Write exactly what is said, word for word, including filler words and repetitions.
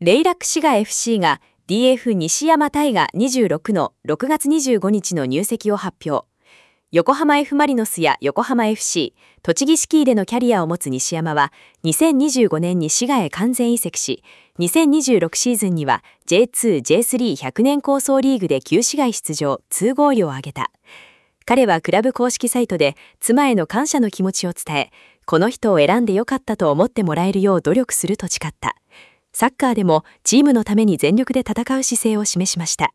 レイラック滋賀 エフシー が ディーエフ 西山大河にじゅうろくのろくがつにじゅうごにちの入籍を発表。横浜 F マリノスや横浜 エフシー、栃木スキーでのキャリアを持つ西山は、にせんにじゅうごねんに滋賀へ完全移籍し、にせんにじゅうろくシーズンには ジェイツー、ジェイスリーひゃくねん構想リーグで旧市街出場、にゴールを挙げた。彼はクラブ公式サイトで妻への感謝の気持ちを伝え、この人を選んでよかったと思ってもらえるよう努力すると誓った。サッカーでもチームのために全力で戦う姿勢を示しました。